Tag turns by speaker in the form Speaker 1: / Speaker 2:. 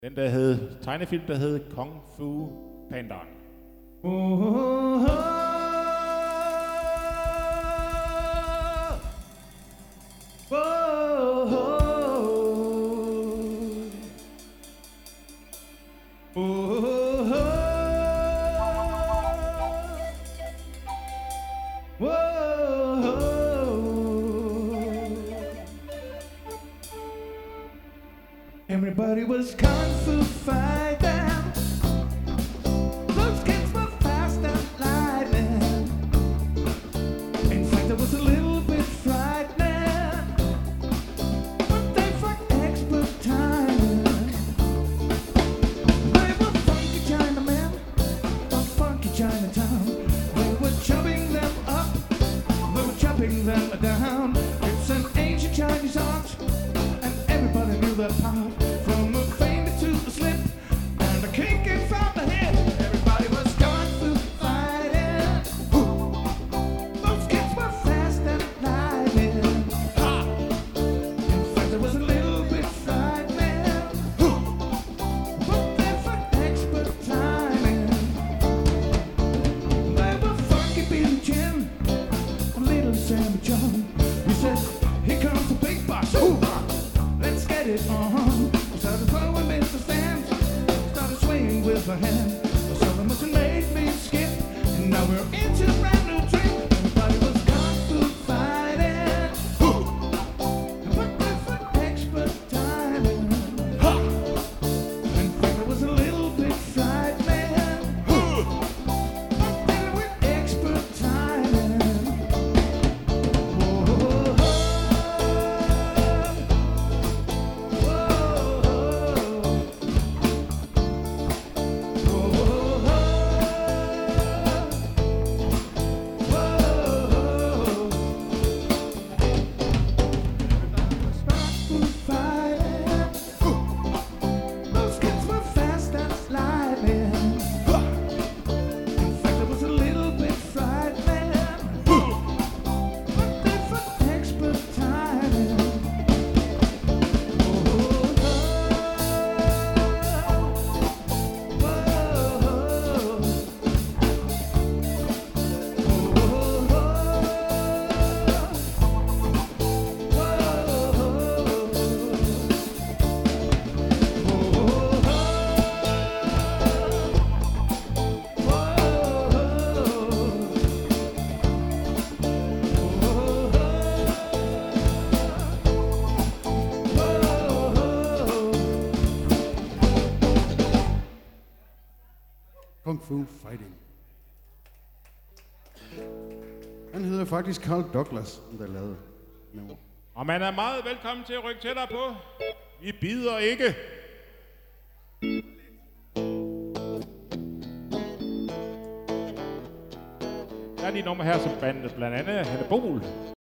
Speaker 1: Den der hed, tegnefilm, der hed Kung Fu Pandaen.
Speaker 2: Everybody was kung fu fighting. Those kids were fast as lightning. In fact, it was a little bit frightening, but they fought expert timing. They were funky Chinamen from funky Chinatown. They were chopping them up, they were chopping them down. It's an ancient Chinese art, and everybody knew their part. From a fainted to a slip, and a kick inside the head. Everybody was kung fu fighting. Those kids were fast and lightning. Ha! In fact, it was a little bit frightening, but they fought expert timing. They were funky Billy Jim and little Sammy John. He said, "Here comes the big boss. Let's get it on." Started throwing Mr. Stamps, started swinging with her hand. Something must have made me skip, and now we're into a brand new trip. Everybody was kung fu fighting, but they for expert timing. In fact, it was a little bit frightening, but then with expert timing. Whoa.
Speaker 3: Kung Fu Fighting. Han hedder faktisk Carl Douglas, der lavede nummer.
Speaker 1: Og man er meget velkommen til at rykke tættere på. Vi bider ikke. Der er de nummer her, som bandet blandt andet Hanne Bol.